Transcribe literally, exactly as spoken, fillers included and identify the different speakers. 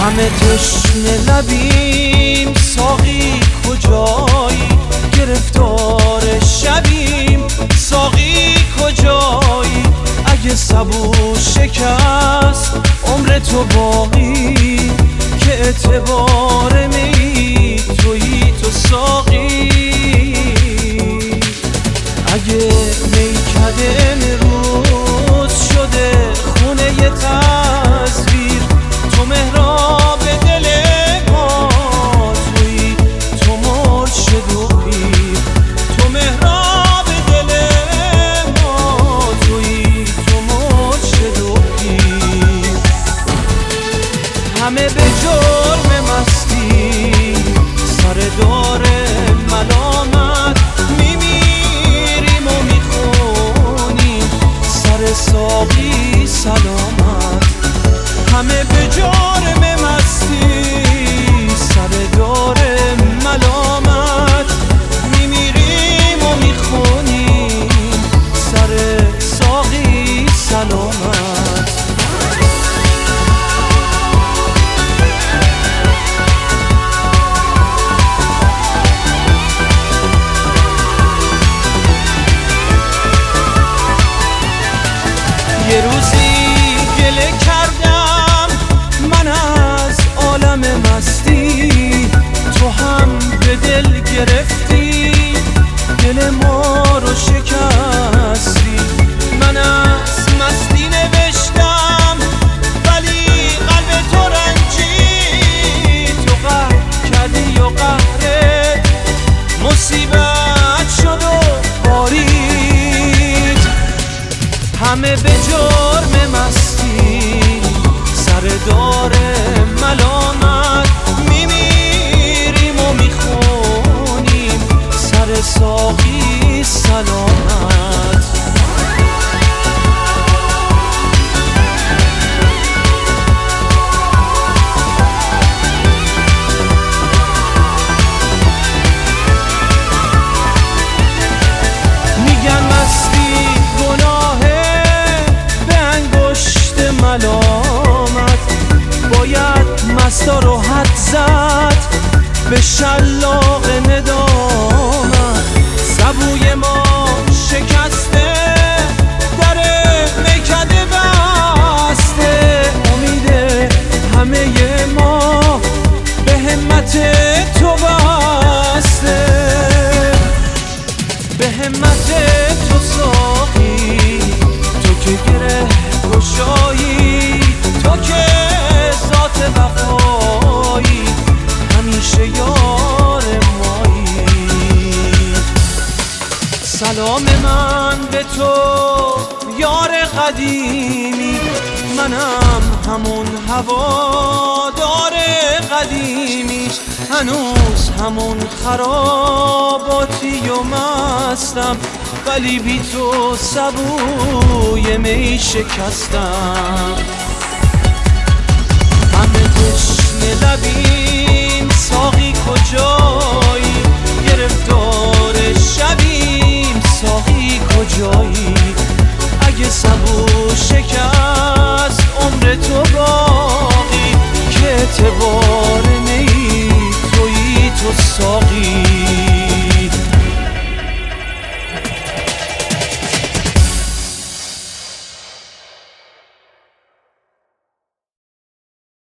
Speaker 1: همه تشنه لبیم، ساقی کجایی؟ گرفتار شبیم، ساقی کجایی؟ اگه صبور شکست عمر تو باقی، که اعتبار می تویی تو ساقی. اگه میکده امروز شده خونه ی تصویر، تو محراب دل ما تویی، تو مرشد و پیر. تو محراب دل ما تویی، تو مرشد و پیر. همه به جرم مستی سر دار ملامت میمیریم و میخونیم سر ساقی سلامت. همه به جرم مستی سر دار ملامت میمیریم و میخونیم سر ساقی سلامت. یه روزی گله کردم من از عالم مستی، تو هم به دل گرفتی دل ما رو شکستی. من از مستی نوشتم ولی قلب تو رنجید، تو قهر کردی و قهرت مصیبت شد و بارید. همه به جرم مستی سر دار ملامت میمیریم و میخونیم سر ساقی سلامت. میگن مستی گناهه به انگشت ملامت، باید مستا رو حد زد به شلاق ندامت. سبوی ما شکسته در میکده بسته، امید همه ما به همت تو بسته. به همت تو ساقی، تو که گره گشایی، تو که ذات وفایی، همیشه یار مایی. سلام من به تو یار قدیمی، منم همون هوادار قدیمی، هنوز همون خراباتی و مستم، ولی بی تو سبوی می شکستم. همه تشنه لبی